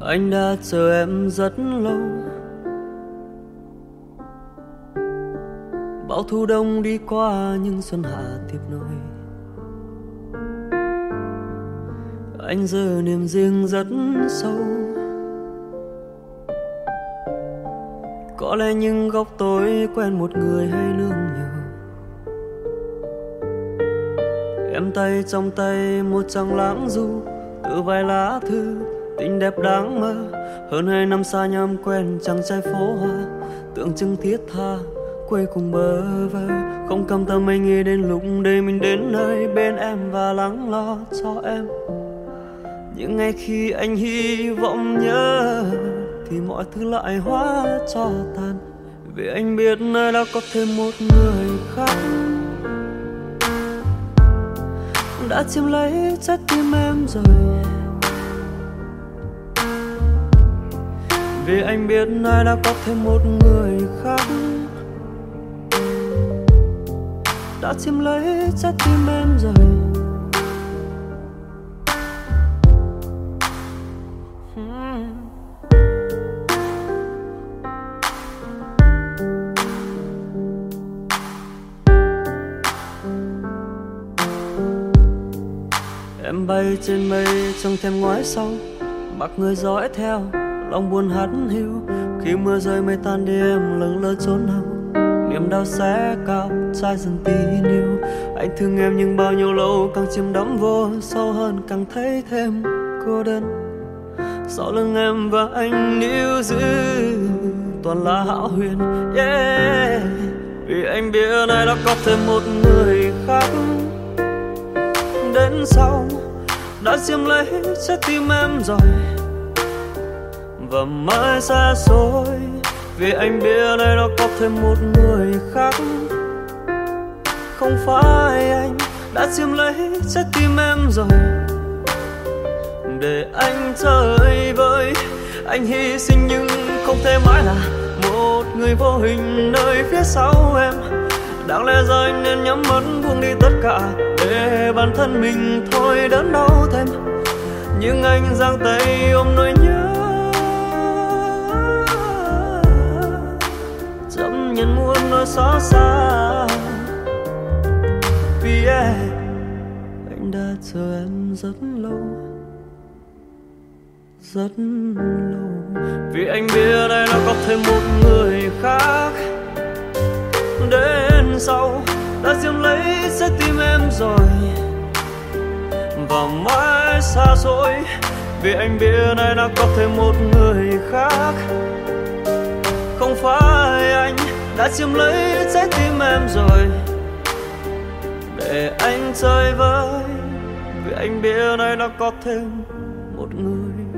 Anh đã chờ em rất lâu, bao thu đông đi qua nhưng xuân hạ tiếp nối. Anh giờ niềm riêng rất sâu, có lẽ những góc tối quen một người hay nương nhờ. Em tay trong tay một trang lãng du, từ vài lá thư tình đẹp đáng mơ. Hơn 2 năm xa nhăm quen chàng trai phố hoa, tưởng chừng thiết tha quay cùng bơ vơ. Không cam tâm anh nghĩ đến lúc đây mình đến nơi bên em và lắng lo cho em. Những ngày khi anh hy vọng nhớ thì mọi thứ lại hóa cho tàn, vì anh biết nơi đã có thêm một người khác đã chiếm lấy trái tim em rồi. Vì anh biết ai đã có thêm một người khác đã chiếm lấy trái tim em rồi. Em bay trên mây chẳng thèm ngoái sau, mặc người dõi theo lòng buồn hắt hiu. Khi mưa rơi mây tan đi em lững lơ trốn đâu, niềm đau xé cao trái dần tí níu. Anh thương em nhưng bao nhiêu lâu càng chìm đắm vô sâu hơn, càng thấy thêm cô đơn. Sau lưng em và anh níu giữ toàn là hão huyền, yeah. Vì anh biết ai đã có thêm một người khác đến sau đã chiếm lấy trái tim em rồi, và mãi xa xôi. Vì anh biết ai đã có thêm một người khác, không phải anh đã chiếm lấy trái tim em rồi. Để anh chơi vơi, anh hy sinh nhưng không thể mãi là một người vô hình nơi phía sau em. Đáng lẽ ra anh nên nhắm mắt buông đi tất cả, để bản thân mình thôi đớn đau thêm. Nhưng anh giang tay ôm nỗi nhớ, chấp nhận muôn nỗi xót xa. Vì anh đã chờ em rất lâu, rất lâu. Vì anh biết đây đã có thêm một người khác đến sau đã chiếm lấy trái tim em rồi, và mãi xa xôi. Vì anh biết ai đã có thêm một người khác, không phải anh đã chiếm lấy trái tim em rồi. Để anh chơi với, vì anh biết ai đã có thêm một người